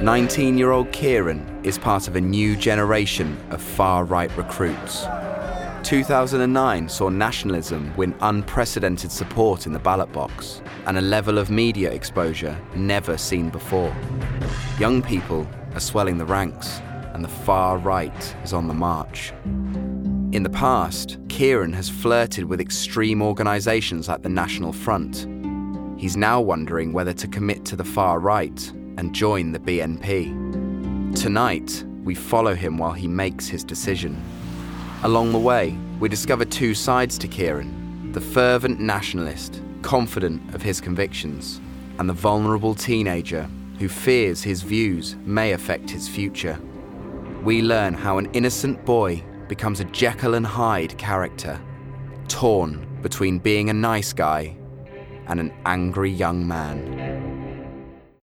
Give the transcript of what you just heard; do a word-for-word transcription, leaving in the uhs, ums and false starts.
nineteen-year-old Kieran is part of a new generation of far-right recruits. two thousand nine saw nationalism win unprecedented support in the ballot box and a level of media exposure never seen before. Young people are swelling the ranks, and the far right is on the march. In the past, Kieran has flirted with extreme organisations like the National Front. He's now wondering whether to commit to the far right and join the B N P. Tonight, we follow him while he makes his decision. Along the way, we discover two sides to Kieran: the fervent nationalist, confident of his convictions, and the vulnerable teenager who fears his views may affect his future. We learn how an innocent boy becomes a Jekyll and Hyde character, torn between being a nice guy and an angry young man.